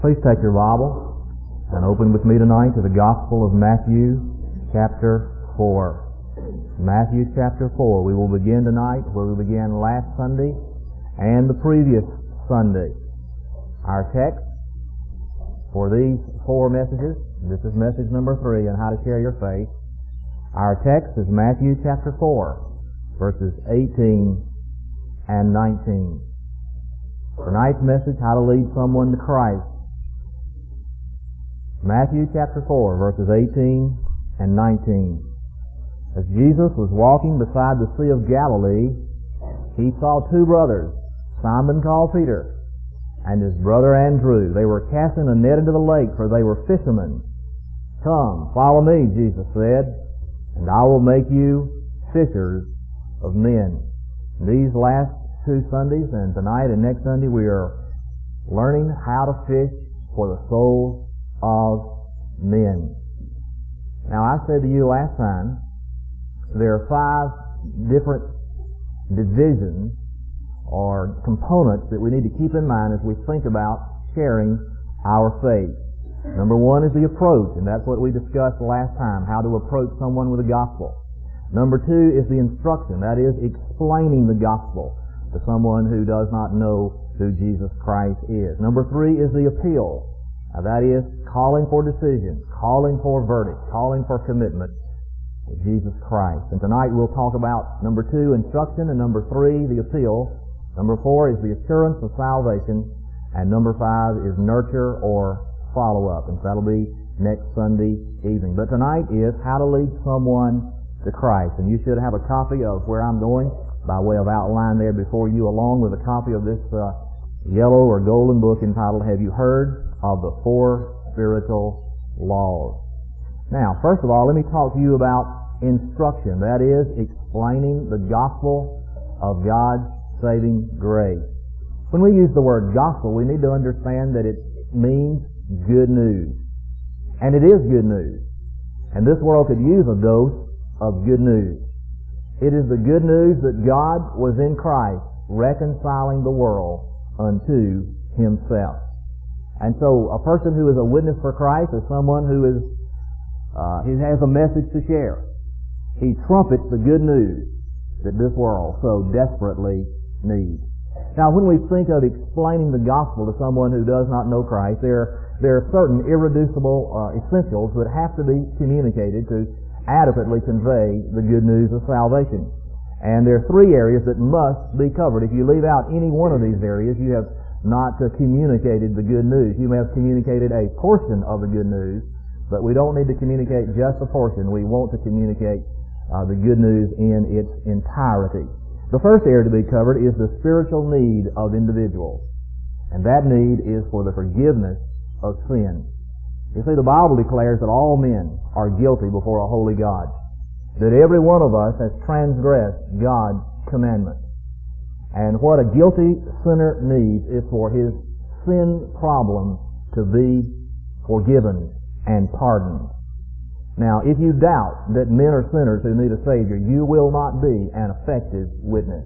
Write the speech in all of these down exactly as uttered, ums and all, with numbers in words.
Please take your Bible and open with me tonight to the Gospel of Matthew, chapter four. Matthew chapter four. We will begin tonight where we began last Sunday and the previous Sunday. Our text for these four messages, this is message number three on how to share your faith. Our text is Matthew chapter four, verses eighteen and nineteen. Tonight's message, how to lead someone to Christ. Matthew chapter four, verses eighteen and nineteen. As Jesus was walking beside the Sea of Galilee, he saw two brothers, Simon called Peter, and his brother Andrew. They were casting a net into the lake, for they were fishermen. "Come, follow me," Jesus said, "and I will make you fishers of men." These last two Sundays, and tonight and next Sunday, we are learning how to fish for the souls of men. Now, I said to you last time, there are five different divisions or components that we need to keep in mind as we think about sharing our faith. Number one is the approach, and that's what we discussed last time, how to approach someone with the gospel. Number two is the instruction, that is explaining the gospel to someone who does not know who Jesus Christ is. Number three is the appeal. Now that is calling for decision, calling for verdict, calling for commitment to Jesus Christ. And tonight we'll talk about number two, instruction, and number three, the appeal. Number four is the assurance of salvation, and number five is nurture or follow-up. And so that'll be next Sunday evening. But tonight is how to lead someone to Christ. And you should have a copy of where I'm going by way of outline there before you, along with a copy of this uh, yellow or golden book entitled, "Have You Heard of the Four Spiritual Laws?" Now, first of all, let me talk to you about instruction. That is, explaining the gospel of God's saving grace. When we use the word gospel, we need to understand that it means good news. And it is good news. And this world could use a dose of good news. It is the good news that God was in Christ, reconciling the world unto Himself. And so a person who is a witness for Christ is someone who is uh, he has a message to share. He trumpets the good news that this world so desperately needs. Now, when we think of explaining the gospel to someone who does not know Christ, there, there are certain irreducible uh, essentials that have to be communicated to adequately convey the good news of salvation. And there are three areas that must be covered. If you leave out any one of these areas, you have not uh, communicated the good news. You may have communicated a portion of the good news, but we don't need to communicate just a portion. We want to communicate uh, the good news in its entirety. The first area to be covered is the spiritual need of individuals. And that need is for the forgiveness of sin. You see, the Bible declares that all men are guilty before a holy God, that every one of us has transgressed God's commandment. And what a guilty sinner needs is for his sin problem to be forgiven and pardoned. Now, if you doubt that men are sinners who need a Savior, you will not be an effective witness.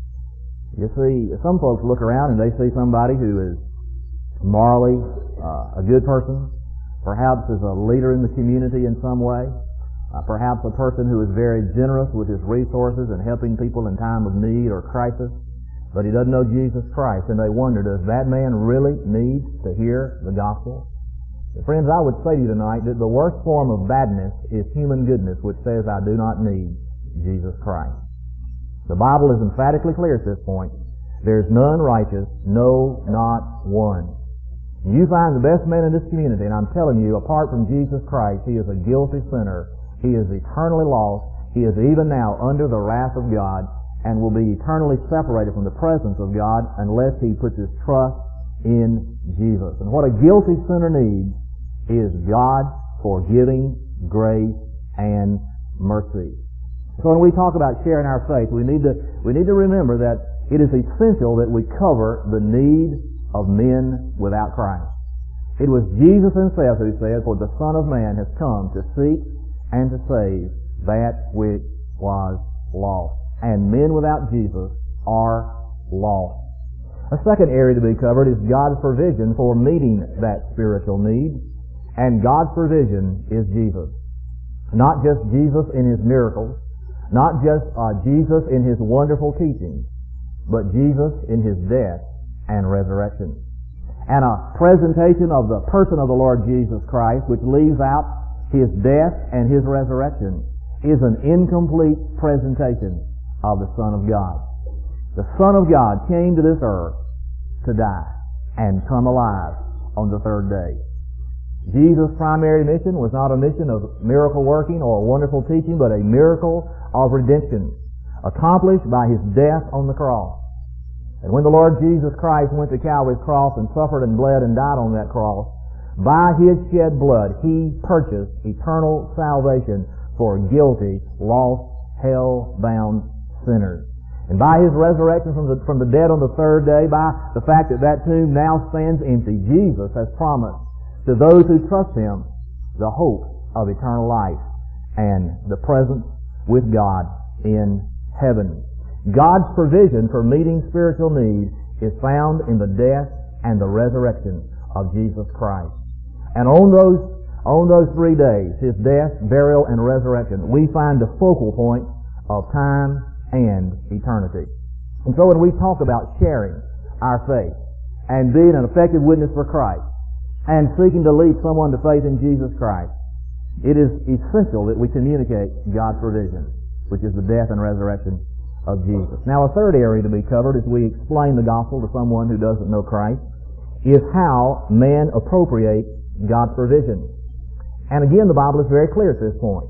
You see, some folks look around and they see somebody who is morally uh, a good person, perhaps is a leader in the community in some way, uh, perhaps a person who is very generous with his resources and helping people in time of need or crisis, but he doesn't know Jesus Christ, and they wonder, does that man really need to hear the gospel? Friends, I would say to you tonight that the worst form of badness is human goodness, which says, I do not need Jesus Christ. The Bible is emphatically clear at this point. There's none righteous, no, not one. You find the best man in this community, and I'm telling you, apart from Jesus Christ, he is a guilty sinner. He is eternally lost. He is even now under the wrath of God and will be eternally separated from the presence of God unless he puts his trust in Jesus. And what a guilty sinner needs is God forgiving grace and mercy. So when we talk about sharing our faith, we need to, we need to remember that it is essential that we cover the need of men without Christ. It was Jesus Himself who said, "For the Son of Man has come to seek and to save that which was lost." And men without Jesus are lost. A second area to be covered is God's provision for meeting that spiritual need. And God's provision is Jesus. Not just Jesus in His miracles, not just uh, Jesus in His wonderful teachings, but Jesus in His death and resurrection. And a presentation of the person of the Lord Jesus Christ, which leaves out His death and His resurrection, is an incomplete presentation of the Son of God. The Son of God came to this earth to die and come alive on the third day. Jesus' primary mission was not a mission of miracle working or wonderful teaching, but a miracle of redemption accomplished by His death on the cross. And when the Lord Jesus Christ went to Calvary's cross and suffered and bled and died on that cross, by His shed blood He purchased eternal salvation for guilty, lost, hell-bound sinners. And by His resurrection from the, from the dead on the third day, by the fact that that tomb now stands empty, Jesus has promised to those who trust Him the hope of eternal life and the presence with God in heaven. God's provision for meeting spiritual need is found in the death and the resurrection of Jesus Christ. And on those, on those three days, His death, burial, and resurrection, we find the focal point of time and eternity. And so when we talk about sharing our faith and being an effective witness for Christ and seeking to lead someone to faith in Jesus Christ, it is essential that we communicate God's provision, which is the death and resurrection of Jesus. Now, a third area to be covered as we explain the gospel to someone who doesn't know Christ is how man appropriates God's provision. And again, the Bible is very clear at this point.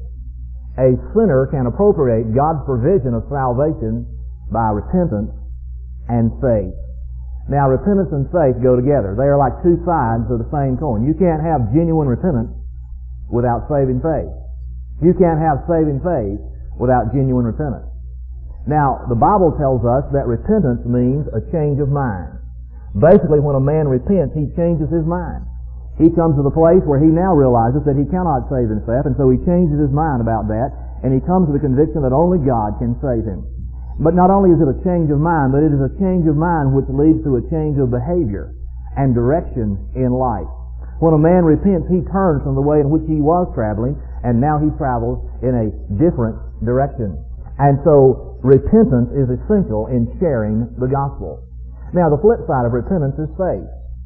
A sinner can appropriate God's provision of salvation by repentance and faith. Now, repentance and faith go together. They are like two sides of the same coin. You can't have genuine repentance without saving faith. You can't have saving faith without genuine repentance. Now, the Bible tells us that repentance means a change of mind. Basically, when a man repents, he changes his mind. He comes to the place where he now realizes that he cannot save himself, and so he changes his mind about that, and he comes to the conviction that only God can save him. But not only is it a change of mind, but it is a change of mind which leads to a change of behavior and direction in life. When a man repents, he turns from the way in which he was traveling, and now he travels in a different direction. And so, repentance is essential in sharing the gospel. Now, the flip side of repentance is faith.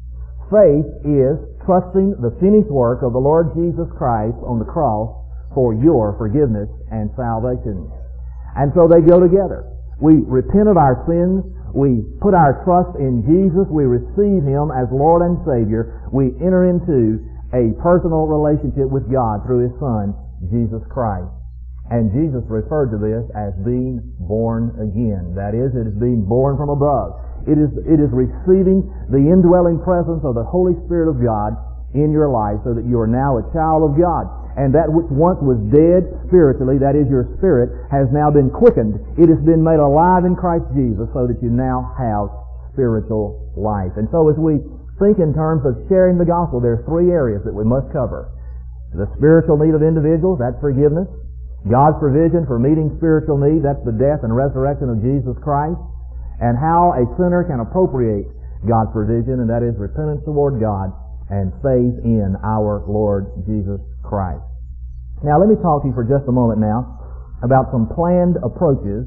Faith is trusting the finished work of the Lord Jesus Christ on the cross for your forgiveness and salvation. And so they go together. We repent of our sins. We put our trust in Jesus. We receive Him as Lord and Savior. We enter into a personal relationship with God through His Son, Jesus Christ. And Jesus referred to this as being born again. That is, it is being born from above. It is, it is receiving the indwelling presence of the Holy Spirit of God in your life so that you are now a child of God. And that which once was dead spiritually, that is your spirit, has now been quickened. It has been made alive in Christ Jesus so that you now have spiritual life. And so as we think in terms of sharing the gospel, there are three areas that we must cover. The spiritual need of individuals, that's forgiveness. God's provision for meeting spiritual need, that's the death and resurrection of Jesus Christ. And how a sinner can appropriate God's provision, and that is repentance toward God and faith in our Lord Jesus Christ. Now let me talk to you for just a moment now about some planned approaches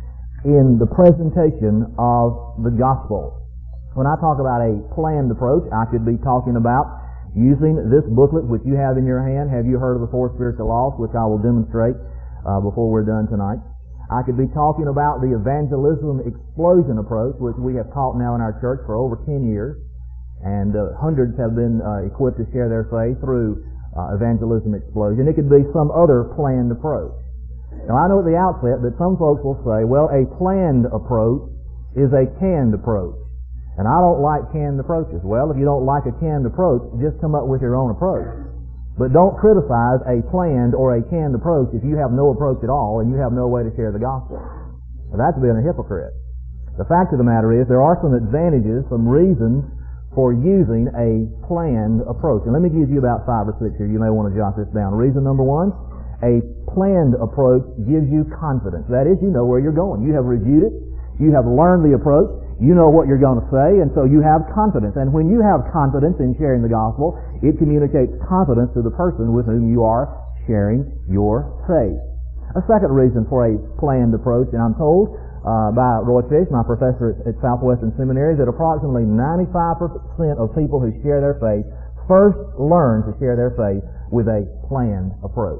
in the presentation of the gospel. When I talk about a planned approach, I could be talking about using this booklet which you have in your hand. Have you heard of the Four Spiritual Laws, which I will demonstrate uh, before we're done tonight? I could be talking about the evangelism explosion approach, which we have taught now in our church for over ten years. And uh, hundreds have been uh, equipped to share their faith through uh, evangelism explosion. It could be some other planned approach. Now, I know at the outset that some folks will say, well, a planned approach is a canned approach. And I don't like canned approaches. Well, if you don't like a canned approach, just come up with your own approach. But don't criticize a planned or a canned approach if you have no approach at all and you have no way to share the gospel. Now, that's being a hypocrite. The fact of the matter is there are some advantages, some reasons for using a planned approach. And let me give you about five or six here. You may want to jot this down. Reason number one, a planned approach gives you confidence. That is, you know where you're going. You have reviewed it. You have learned the approach. you know what you're going to say, and so you have confidence. And when you have confidence in sharing the gospel, it communicates confidence to the person with whom you are sharing your faith. A second reason for a planned approach, and I'm told uh, by Roy Fish, my professor at, at Southwestern Seminary, that approximately ninety-five percent of people who share their faith first learn to share their faith with a planned approach.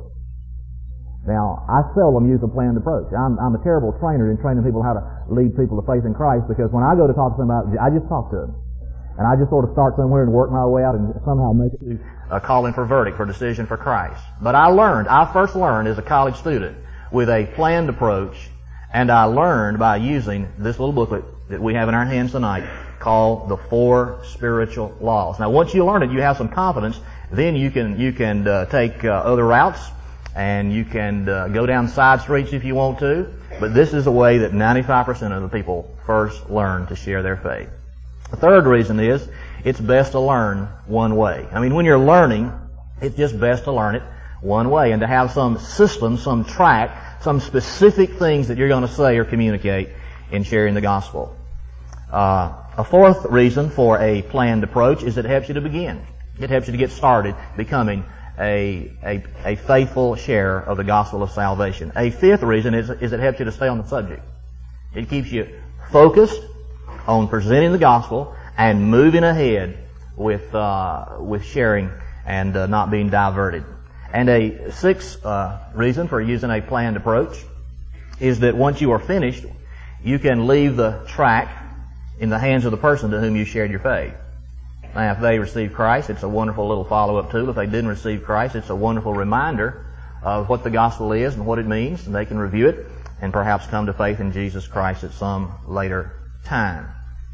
Now, I seldom use a planned approach. I'm, I'm a terrible trainer in training people how to lead people to faith in Christ, because when I go to talk to them about, I just talk to them. And I just sort of start somewhere and work my way out and somehow make it to a calling for verdict, for decision for Christ. But I learned, I first learned as a college student with a planned approach, and I learned by using this little booklet that we have in our hands tonight called The Four Spiritual Laws. Now, once you learn it, you have some confidence, then you can, you can uh, take uh, other routes, and you can uh, go down side streets if you want to, but this is the way that ninety-five percent of the people first learn to share their faith. The third reason is it's best to learn one way. I mean, when you're learning, it's just best to learn it one way, and to have some system, some track, some specific things that you're going to say or communicate in sharing the gospel. Uh, a fourth reason for a planned approach is it helps you to begin. It helps you to get started becoming A, a, a faithful sharer of the gospel of salvation. A fifth reason is, is it helps you to stay on the subject. It keeps you focused on presenting the gospel and moving ahead with uh, with sharing and uh, not being diverted. And a sixth uh, reason for using a planned approach is that once you are finished, you can leave the track in the hands of the person to whom you shared your faith. Now, if they receive Christ, it's a wonderful little follow-up tool. If they didn't receive Christ, it's a wonderful reminder of what the gospel is and what it means, and they can review it and perhaps come to faith in Jesus Christ at some later time.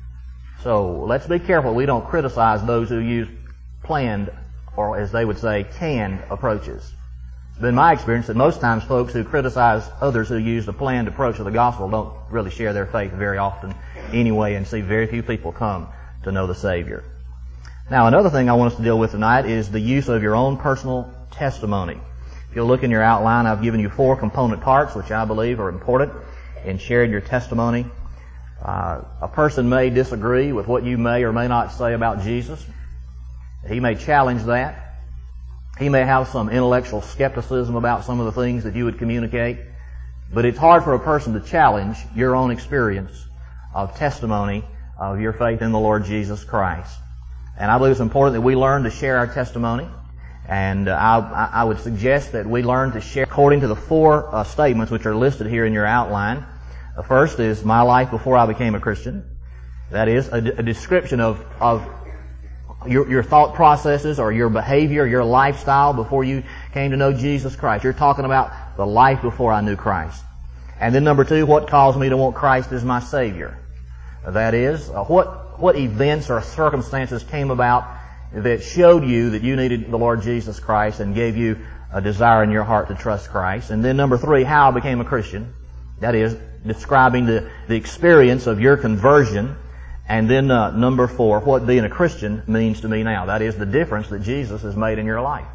So, let's be careful we don't criticize those who use planned, or as they would say, canned approaches. It's been my experience that most times folks who criticize others who use the planned approach of the gospel don't really share their faith very often anyway, and see very few people come to know the Savior. Now, another thing I want us to deal with tonight is the use of your own personal testimony. If you'll look in your outline, I've given you four component parts which I believe are important in sharing your testimony. Uh, a person may disagree with what you may or may not say about Jesus. He may challenge that. He may have some intellectual skepticism about some of the things that you would communicate. But it's hard for a person to challenge your own experience of testimony of your faith in the Lord Jesus Christ. And I believe it's important that we learn to share our testimony. And uh, I, I would suggest that we learn to share according to the four uh, statements which are listed here in your outline. The first is my life before I became a Christian. That is a, a description of, of your, your thought processes or your behavior, your lifestyle before you came to know Jesus Christ. You're talking about the life before I knew Christ. And then number two, what caused me to want Christ as my Savior. That is, uh, what what events or circumstances came about that showed you that you needed the Lord Jesus Christ and gave you a desire in your heart to trust Christ. And then number three, how I became a Christian. That is, describing the, the experience of your conversion. And then uh, number four, what being a Christian means to me now. That is, the difference that Jesus has made in your life.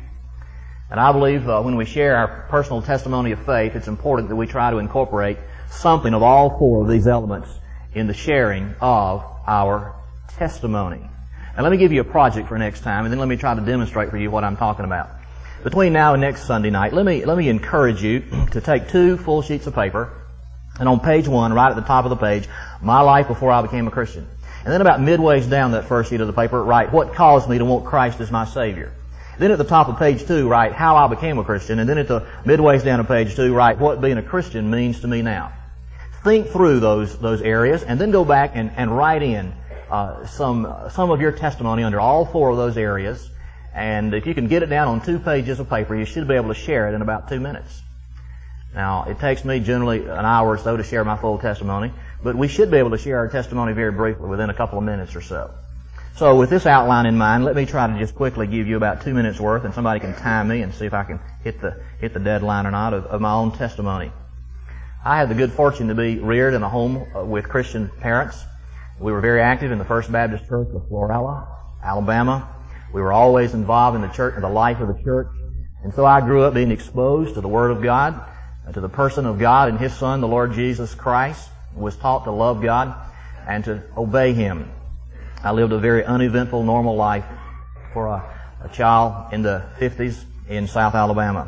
And I believe uh, when we share our personal testimony of faith, it's important that we try to incorporate something of all four of these elements in the sharing of our testimony. And let me give you a project for next time, and then let me try to demonstrate for you what I'm talking about. Between now and next Sunday night, let me let me encourage you to take two full sheets of paper, and on page one, right at the top of the page, my life before I became a Christian. And then about midways down that first sheet of the paper, write what caused me to want Christ as my Savior. Then at the top of page two, write how I became a Christian, and then at the midways down of page two, write what being a Christian means to me now. Think through those those areas, and then go back and, and write in uh, some some of your testimony under all four of those areas. And if you can get it down on two pages of paper, you should be able to share it in about two minutes. Now, it takes me generally an hour or so to share my full testimony, but we should be able to share our testimony very briefly within a couple of minutes or so. So with this outline in mind, let me try to just quickly give you about two minutes worth, and somebody can time me and see if I can hit the hit the deadline or not of, of my own testimony. I had the good fortune to be reared in a home with Christian parents. We were very active in the First Baptist Church of Florala, Alabama. We were always involved in the church, in the life of the church. And so I grew up being exposed to the Word of God, to the person of God and His Son, the Lord Jesus Christ. Was taught to love God. and to obey Him. I lived a very uneventful, normal life for a, a child in the fifties in South Alabama.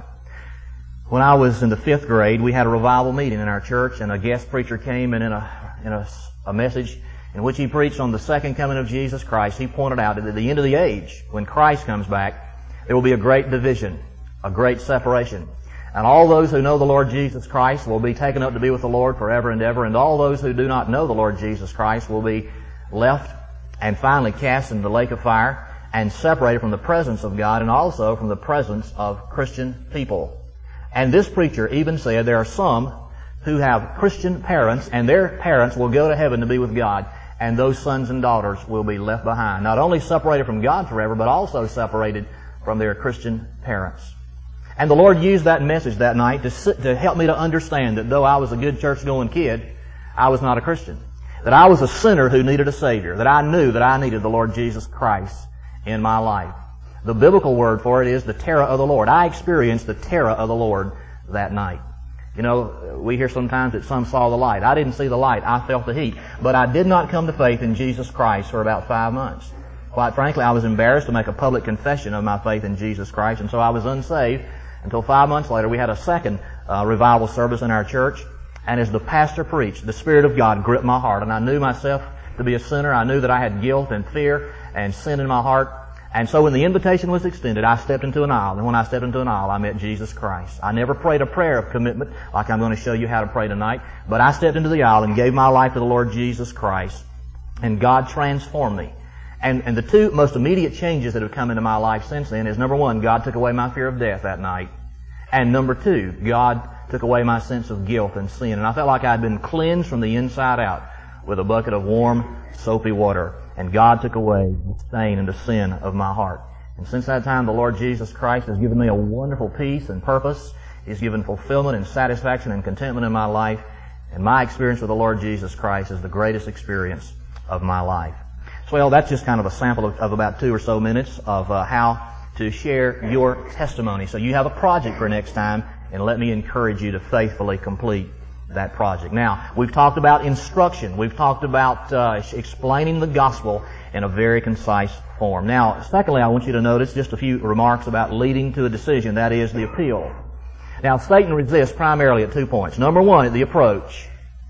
When I was in the fifth grade, we had a revival meeting in our church, and a guest preacher came and in a, in a, a message in which he preached on the second coming of Jesus Christ, he pointed out that at the end of the age, when Christ comes back, there will be a great division, a great separation. And all those who know the Lord Jesus Christ will be taken up to be with the Lord forever and ever, and all those who do not know the Lord Jesus Christ will be left and finally cast into the lake of fire and separated from the presence of God and also from the presence of Christian people. And this preacher even said there are some who have Christian parents, and their parents will go to heaven to be with God, and those sons and daughters will be left behind, not only separated from God forever, but also separated from their Christian parents. And the Lord used that message that night to, sit, to help me to understand that though I was a good church-going kid, I was not a Christian. That I was a sinner who needed a Savior. That I knew that I needed the Lord Jesus Christ in my life. The biblical word for it is the terror of the Lord. I experienced the terror of the Lord that night. You know, we hear sometimes that some saw the light. I didn't see the light. I felt the heat. But I did not come to faith in Jesus Christ for about five months. Quite frankly, I was embarrassed to make a public confession of my faith in Jesus Christ, and so I was unsaved until five months later we had a second uh, revival service in our church. And as the pastor preached, the Spirit of God gripped my heart, and I knew myself to be a sinner. I knew that I had guilt and fear and sin in my heart. And so when the invitation was extended, I stepped into an aisle. And when I stepped into an aisle, I met Jesus Christ. I never prayed a prayer of commitment like I'm going to show you how to pray tonight. But I stepped into the aisle and gave my life to the Lord Jesus Christ. And God transformed me. And, and the two most immediate changes that have come into my life since then is, number one, God took away my fear of death that night. And number two, God took away my sense of guilt and sin. And I felt like I had been cleansed from the inside out with a bucket of warm, soapy water. And God took away the stain and the sin of my heart. And since that time, the Lord Jesus Christ has given me a wonderful peace and purpose. He's given fulfillment and satisfaction and contentment in my life. And my experience with the Lord Jesus Christ is the greatest experience of my life. So, well, that's just kind of a sample of, of about two or so minutes of uh, how to share your testimony. So you have a project for next time, and let me encourage you to faithfully complete that project. Now, we've talked about instruction. We've talked about uh, explaining the gospel in a very concise form. Now, secondly, I want you to notice just a few remarks about leading to a decision, that is, the appeal. Now, Satan resists primarily at two points. Number one, at the approach.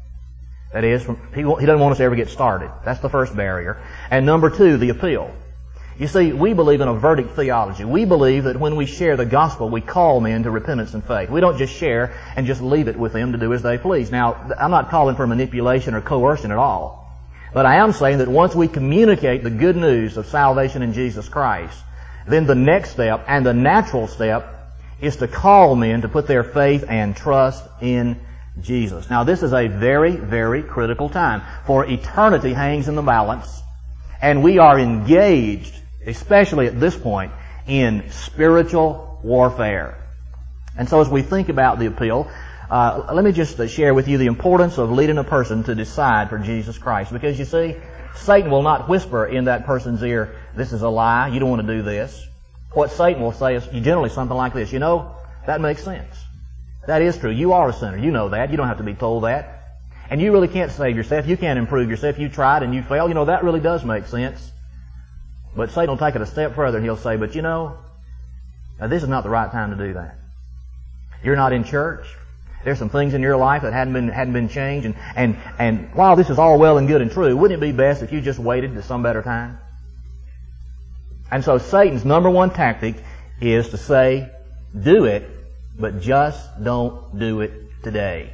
That is, he doesn't want us to ever get started. That's the first barrier. And number two, the appeal. You see, we believe in a verdict theology. We believe that when we share the gospel, we call men to repentance and faith. We don't just share and just leave it with them to do as they please. Now, I'm not calling for manipulation or coercion at all. But I am saying that once we communicate the good news of salvation in Jesus Christ, then the next step and the natural step is to call men to put their faith and trust in Jesus. Now, this is a very, very critical time, for eternity hangs in the balance, and we are engaged, especially at this point, in spiritual warfare. And so as we think about the appeal, uh, let me just uh, share with you the importance of leading a person to decide for Jesus Christ. Because you see, Satan will not whisper in that person's ear, this is a lie, you don't want to do this. What Satan will say is generally something like this, you know, that makes sense. That is true. You are a sinner. You know that. You don't have to be told that. And you really can't save yourself. You can't improve yourself. You tried and you failed. You know, that really does make sense. But Satan will take it a step further and he'll say, but you know, now this is not the right time to do that. You're not in church. There's some things in your life that hadn't been hadn't been changed. And, and, and while this is all well and good and true, wouldn't it be best if you just waited to some better time? And so Satan's number one tactic is to say, do it, but just don't do it today.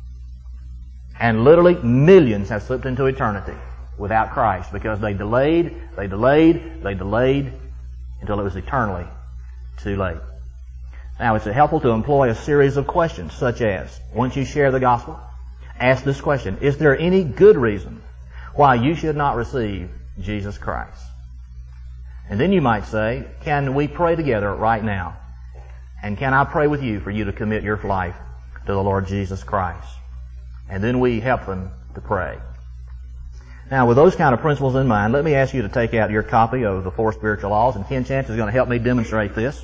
And literally millions have slipped into eternity without Christ because they delayed, they delayed, they delayed until it was eternally too late. Now, it's helpful to employ a series of questions such as, once you share the gospel, ask this question, is there any good reason why you should not receive Jesus Christ? And then you might say, can we pray together right now? And can I pray with you for you to commit your life to the Lord Jesus Christ? And then we help them to pray. Now, with those kind of principles in mind, let me ask you to take out your copy of the Four Spiritual Laws, and Ken Chance is going to help me demonstrate this.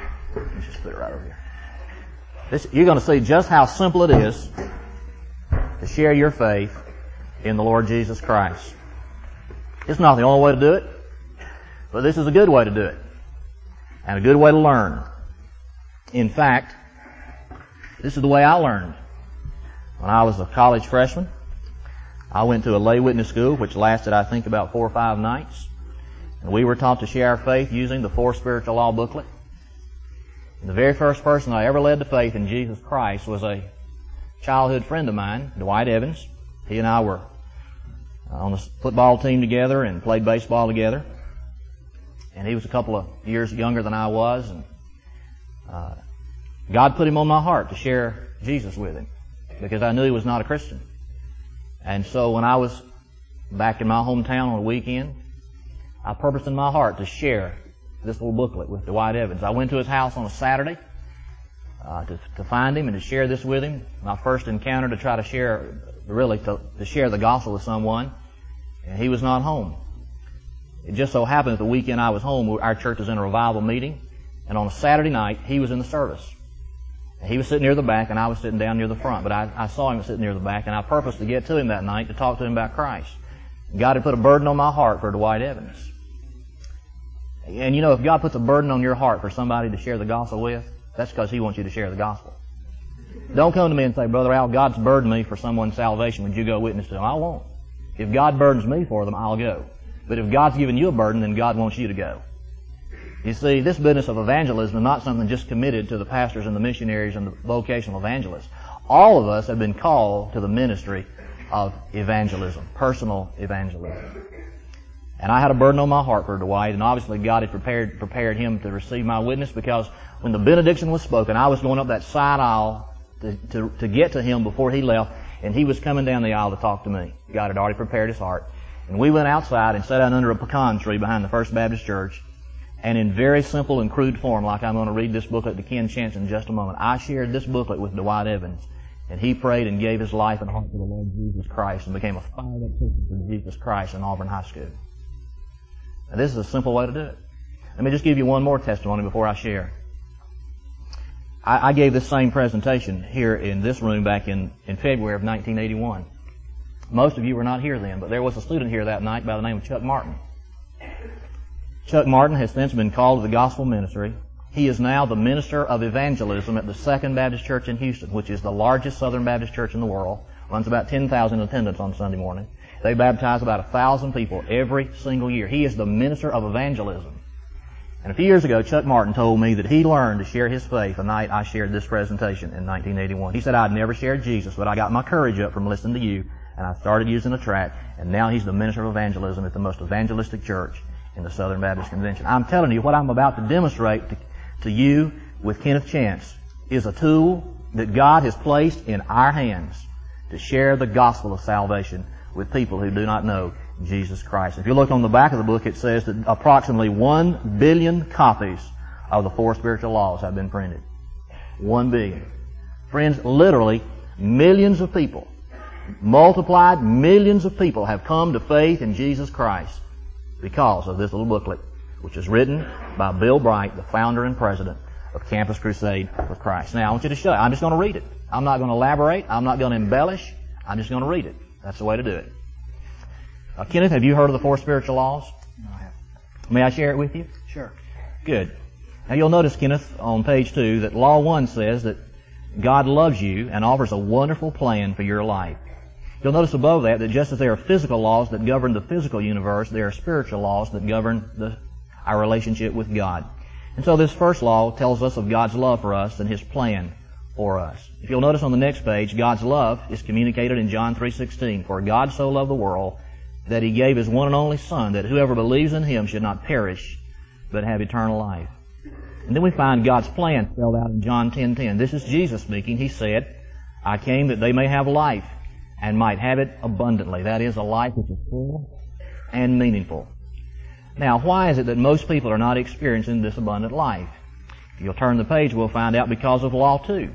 Let's just put it right over here. This, you're going to see just how simple it is to share your faith in the Lord Jesus Christ. It's not the only way to do it, but this is a good way to do it, and a good way to learn. In fact, this is the way I learned. When I was a college freshman, I went to a lay witness school, which lasted, I think, about four or five nights. And we were taught to share our faith using the Four Spiritual Law booklet. And the very first person I ever led to faith in Jesus Christ was a childhood friend of mine, Dwight Evans. He and I were on the football team together and played baseball together. And he was a couple of years younger than I was. And uh, God put him on my heart to share Jesus with him, because I knew he was not a Christian. And so when I was back in my hometown on a weekend, I purposed in my heart to share this little booklet with Dwight Evans. I went to his house on a Saturday uh, to, to find him and to share this with him. My first encounter to try to share, really to, to share the gospel with someone, and he was not home. It just so happened that the weekend I was home, our church was in a revival meeting, and on a Saturday night, he was in the service. He was sitting near the back, and I was sitting down near the front, but I, I saw him sitting near the back, and I purposed to get to him that night to talk to him about Christ. God had put a burden on my heart for Dwight Evans. And you know, if God puts a burden on your heart for somebody to share the gospel with, that's because He wants you to share the gospel. Don't come to me and say, Brother Al, God's burdened me for someone's salvation. Would you go witness to them? I won't. If God burdens me for them, I'll go. But if God's given you a burden, then God wants you to go. You see, this business of evangelism is not something just committed to the pastors and the missionaries and the vocational evangelists. All of us have been called to the ministry of evangelism, personal evangelism. And I had a burden on my heart for Dwight, and obviously God had prepared prepared him to receive my witness, because when the benediction was spoken, I was going up that side aisle to, to, to get to him before he left, and he was coming down the aisle to talk to me. God had already prepared his heart. And we went outside and sat down under a pecan tree behind the First Baptist Church, and in very simple and crude form, like I'm going to read this booklet to Ken Chance in just a moment, I shared this booklet with Dwight Evans, and he prayed and gave his life and heart to the Lord Jesus Christ and became a fired-up Christian for Jesus Christ in Auburn High School. Now, this is a simple way to do it. Let me just give you one more testimony before I share. I, I gave this same presentation here in this room back in, in February of nineteen eighty-one. Most of you were not here then, but there was a student here that night by the name of Chuck Martin. Chuck Martin has since been called to the gospel ministry. He is now the minister of evangelism at the Second Baptist Church in Houston, which is the largest Southern Baptist church in the world. Runs about ten thousand attendants on Sunday morning. They baptize about a thousand people every single year. He is the minister of evangelism. And a few years ago, Chuck Martin told me that he learned to share his faith the night I shared this presentation in nineteen eighty-one. He said, I'd never shared Jesus, but I got my courage up from listening to you, and I started using a tract, and now he's the minister of evangelism at the most evangelistic church in the Southern Baptist Convention. I'm telling you, what I'm about to demonstrate to, to you with Kenneth Chance is a tool that God has placed in our hands to share the gospel of salvation with people who do not know Jesus Christ. If you look on the back of the book, it says that approximately one billion copies of the Four Spiritual Laws have been printed. One billion. Friends, literally millions of people, multiplied millions of people have come to faith in Jesus Christ because of this little booklet, which is written by Bill Bright, the founder and president of Campus Crusade for Christ. Now, I want you to show you. I'm just going to read it. I'm not going to elaborate. I'm not going to embellish. I'm just going to read it. That's the way to do it. Uh, Kenneth, have you heard of the Four Spiritual Laws? No, I haven't. May I share it with you? Sure. Good. Now you'll notice, Kenneth, on page two, that Law one says that God loves you and offers a wonderful plan for your life. You'll notice above that that just as there are physical laws that govern the physical universe, there are spiritual laws that govern the, our relationship with God. And so this first law tells us of God's love for us and His plan for us. If you'll notice on the next page, God's love is communicated in John three sixteen. For God so loved the world that He gave His one and only Son, that whoever believes in Him should not perish, but have eternal life. And then we find God's plan spelled out in John ten ten. This is Jesus speaking. He said, I came that they may have life and might have it abundantly. That is, a life which is full and meaningful. Now, why is it that most people are not experiencing this abundant life? If you'll turn the page, we'll find out because of Law two.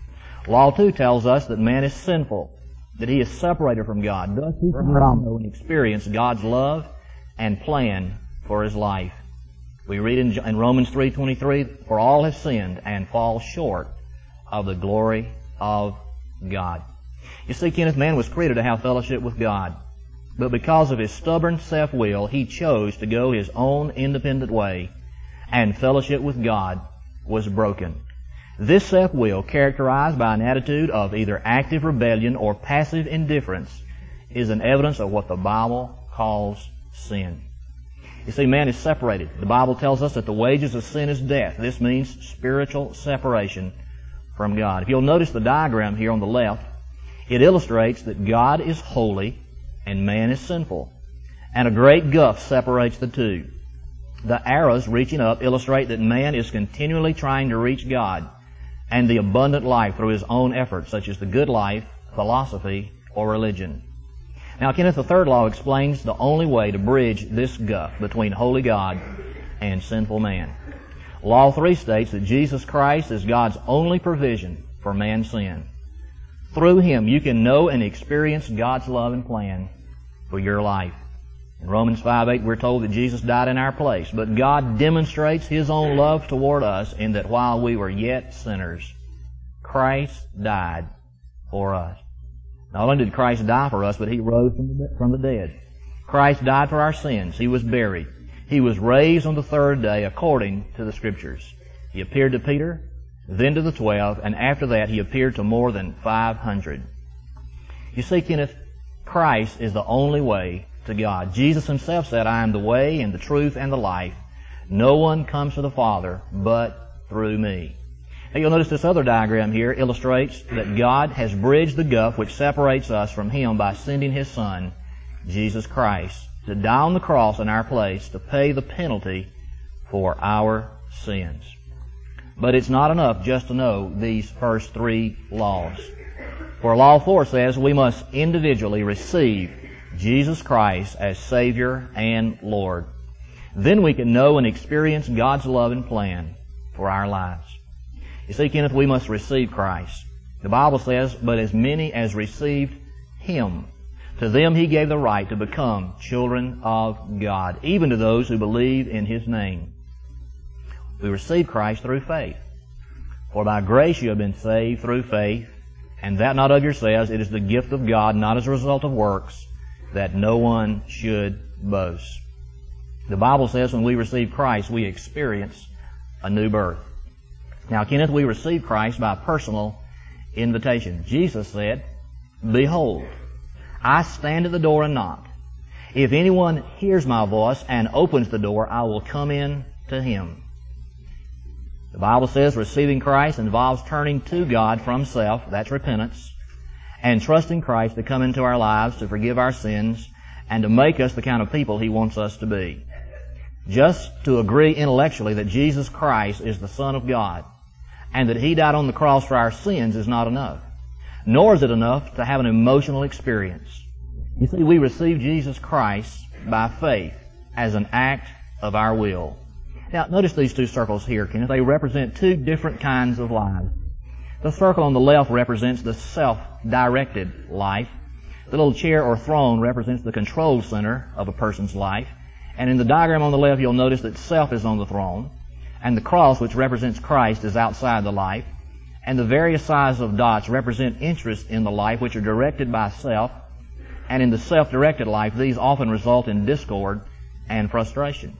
Law two tells us that man is sinful, that he is separated from God. Thus, he cannot know and experience God's love and plan for his life. We read in, in Romans three twenty-three, for all have sinned and fall short of the glory of God. You see, Kenneth, man was created to have fellowship with God. But because of his stubborn self-will, he chose to go his own independent way, and fellowship with God was broken. This self-will, characterized by an attitude of either active rebellion or passive indifference, is an evidence of what the Bible calls sin. You see, man is separated. The Bible tells us that the wages of sin is death. This means spiritual separation from God. If you'll notice the diagram here on the left, it illustrates that God is holy and man is sinful, and a great gulf separates the two. The arrows reaching up illustrate that man is continually trying to reach God and the abundant life through his own efforts, such as the good life, philosophy, or religion. Now, Kenneth, the third law explains the only way to bridge this gulf between holy God and sinful man. Law three states that Jesus Christ is God's only provision for man's sin. Through Him, you can know and experience God's love and plan for your life. In Romans five eight, we're told that Jesus died in our place, but God demonstrates His own love toward us in that while we were yet sinners, Christ died for us. Not only did Christ die for us, but He rose from the, from the dead. Christ died for our sins. He was buried. He was raised on the third day according to the Scriptures. He appeared to Peter, then to the twelve, and after that He appeared to more than five hundred. You see, Kenneth, Christ is the only way to God. Jesus Himself said, I am the way and the truth and the life. No one comes to the Father but through me. Now you'll notice this other diagram here illustrates that God has bridged the gulf which separates us from Him by sending His Son, Jesus Christ, to die on the cross in our place to pay the penalty for our sins. But it's not enough just to know these first three laws. For Law four says we must individually receive Jesus Christ as Savior and Lord. Then we can know and experience God's love and plan for our lives. You see, Kenneth, we must receive Christ. The Bible says, but as many as received Him, to them He gave the right to become children of God, even to those who believe in His name. We receive Christ through faith. For by grace you have been saved through faith, and that not of yourselves, it is the gift of God, not as a result of works, that no one should boast. The Bible says when we receive Christ, we experience a new birth. Now, Kenneth, we receive Christ by personal invitation. Jesus said, Behold, I stand at the door and knock. If anyone hears my voice and opens the door, I will come in to him. The Bible says receiving Christ involves turning to God from self, that's repentance, and trusting Christ to come into our lives to forgive our sins and to make us the kind of people He wants us to be. Just to agree intellectually that Jesus Christ is the Son of God and that He died on the cross for our sins is not enough. Nor is it enough to have an emotional experience. You see, we receive Jesus Christ by faith as an act of our will. Now, notice these two circles here, Kenneth. They represent two different kinds of lives. The circle on the left represents the self-directed life. The little chair or throne represents the control center of a person's life. And in the diagram on the left, you'll notice that self is on the throne, and the cross, which represents Christ, is outside the life. And the various sizes of dots represent interests in the life which are directed by self. And in the self-directed life, these often result in discord and frustration.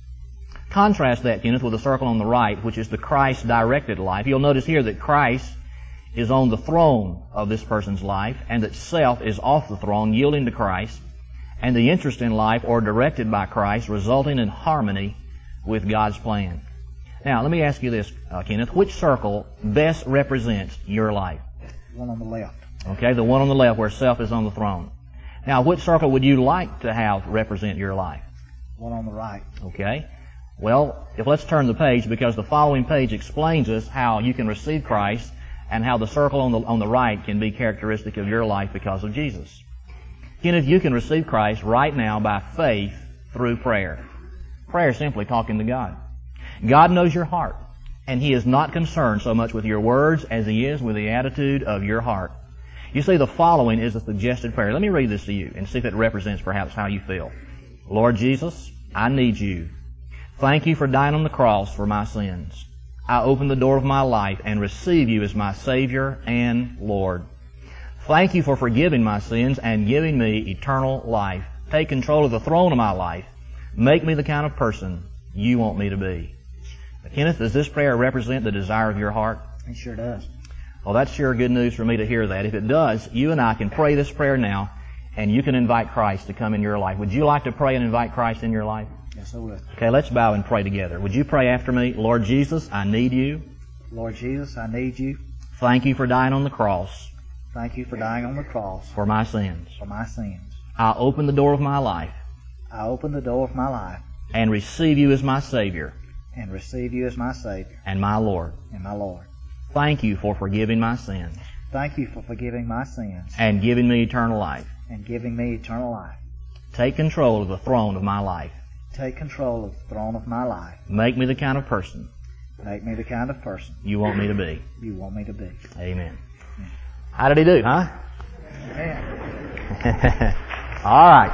Contrast that, Kenneth, with the circle on the right, which is the Christ-directed life. You'll notice here that Christ is on the throne of this person's life, and that self is off the throne, yielding to Christ, and the interest in life are directed by Christ, resulting in harmony with God's plan. Now, let me ask you this, uh, Kenneth. Which circle best represents your life? The one on the left. Okay, the one on the left where self is on the throne. Now, which circle would you like to have represent your life? One on the right. Okay. Well, if let's turn the page, because the following page explains us how you can receive Christ and how the circle on the on the right can be characteristic of your life because of Jesus. Kenneth, you can receive Christ right now by faith through prayer. Prayer is simply talking to God. God knows your heart, and He is not concerned so much with your words as He is with the attitude of your heart. You see, the following is a suggested prayer. Let me read this to you and see if it represents perhaps how you feel. Lord Jesus, I need You. Thank You for dying on the cross for my sins. I open the door of my life and receive You as my Savior and Lord. Thank you for forgiving my sins and giving me eternal life. Take control of the throne of my life. Make me the kind of person you want me to be. Kenneth, does this prayer represent the desire of your heart? It sure does. Well, that's sure good news for me to hear that. If it does, you and I can pray this prayer now, and you can invite Christ to come in your life. Would you like to pray and invite Christ in your life? Yes, I would. Okay, let's bow and pray together. Would you pray after me? Lord Jesus, I need you. Lord Jesus, I need you. Thank you for dying on the cross Thank you for dying on the cross for my sins. for my sins. I open the door of my life I open the door of my life and receive you as my Savior and receive you as my Savior and my Lord. and my Lord. Thank you for forgiving my sins Thank you for forgiving my sins and giving me eternal life. and giving me eternal life. Take control of the throne of my life. Take control of the throne of my life. Make me the kind of person Make me the kind of person you want me to be. you want me to be. Amen. How did he do, huh? Amen. All right.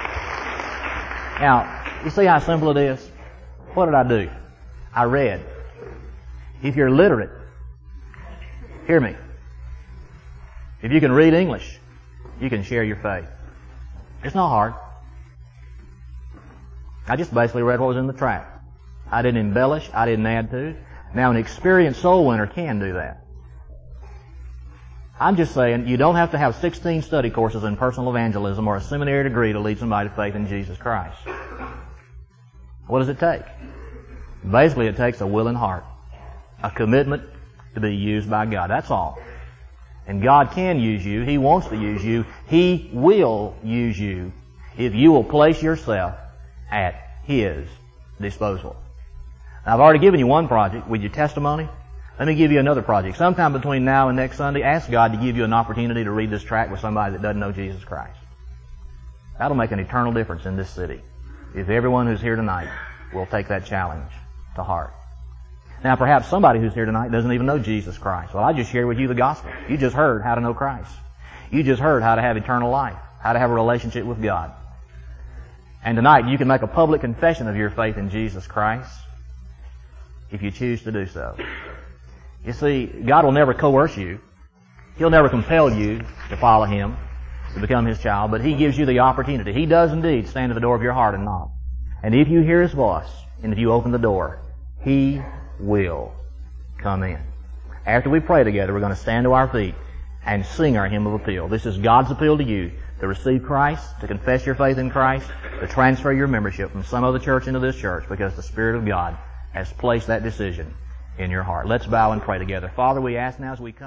Now, you see how simple it is? What did I do? I read. If you're literate, hear me. If you can read English, you can share your faith. It's not hard. I just basically read what was in the tract. I didn't embellish. I didn't add to. Now, an experienced soul winner can do that. I'm just saying, you don't have to have sixteen study courses in personal evangelism or a seminary degree to lead somebody to faith in Jesus Christ. What does it take? Basically, it takes a willing heart, a commitment to be used by God. That's all. And God can use you. He wants to use you. He will use you if you will place yourself at His disposal. Now, I've already given you one project with your testimony. Let me give you another project. Sometime between now and next Sunday, ask God to give you an opportunity to read this tract with somebody that doesn't know Jesus Christ. That'll make an eternal difference in this city if everyone who's here tonight will take that challenge to heart. Now, perhaps somebody who's here tonight doesn't even know Jesus Christ. Well, I just shared with you the gospel. You just heard how to know Christ. You just heard how to have eternal life, how to have a relationship with God. And tonight, you can make a public confession of your faith in Jesus Christ if you choose to do so. You see, God will never coerce you. He'll never compel you to follow Him, to become His child, but He gives you the opportunity. He does indeed stand at the door of your heart and knock. And if you hear His voice, and if you open the door, He will come in. After we pray together, we're going to stand to our feet and sing our hymn of appeal. This is God's appeal to you to receive Christ, to confess your faith in Christ, to transfer your membership from some other church into this church because the Spirit of God has placed that decision in your heart. Let's bow and pray together. Father, we ask now as we come